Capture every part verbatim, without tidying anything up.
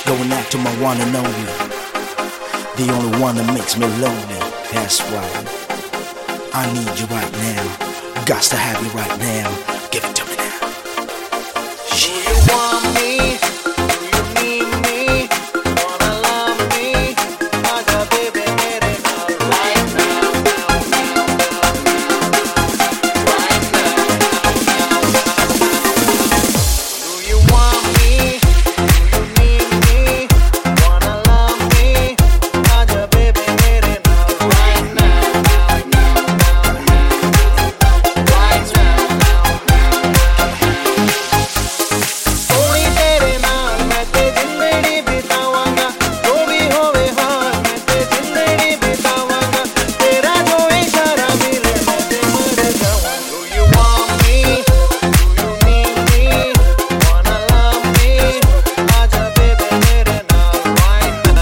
Going out to my one and only, the only one that makes me lonely. That's right, I need you right now. Got to have you right now. Give it to me now. Do you want me? Do you need me? Wanna love me? Aja baby mere naal right now, now, now, now, right now, now, now. Do you want me? Do you need me? Wanna love me? Aja baby mere naal right now, now, now, now, now, right now, now, now. Soni तेरे नाल मैं ते जिंदड़ी बितावांगा जो भी होवे हाल मैं ते जिंदड़ी बितावांगा तेरा जो इशारा मिले मैं ते मर जाऊं Do you want me? Do you need me? Wanna love me? आजा baby मेरे नाल right now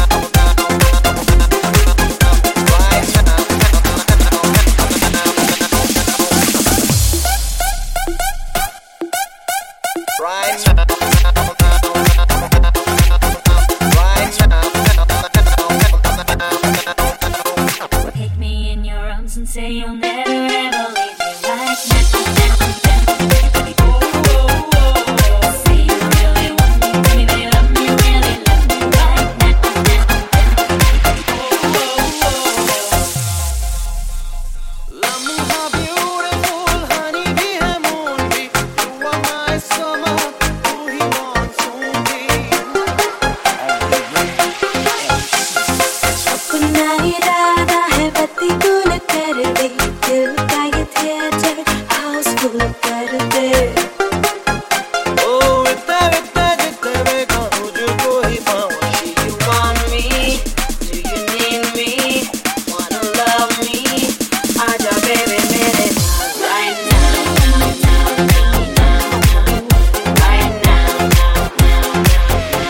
right now right now Take me in your arms and say you'll never ever leave me like that. Say you really want me, baby, love me, really love me like that. Love me how beautiful, honey bhi hai moon bhi. You are my summer, tu hi monsoon bhi. अपना इरादा है बत्ती गुल कर दे दिल का ये theatre Housefull कर दे Oh, इतना इतना जितना मैं कहूँ तुझको ही पाऊँ. Do you want me? Do you need me? Wanna love me? आजा baby मेरे नाल right now, now, now, now, now, right now, now, now, now.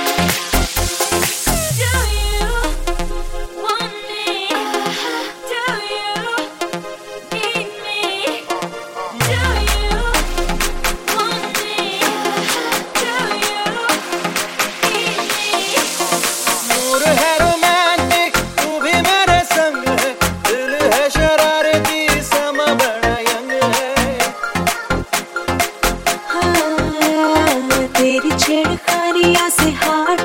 Do you want me? Do you need me? Do you want me? Do you need me? Mood है romantic, तू भी मेरे संग है. दिल है शरारती, समा बड़ा यंग है. हाँ, तेरी छेड़खानियाँ से हार्ट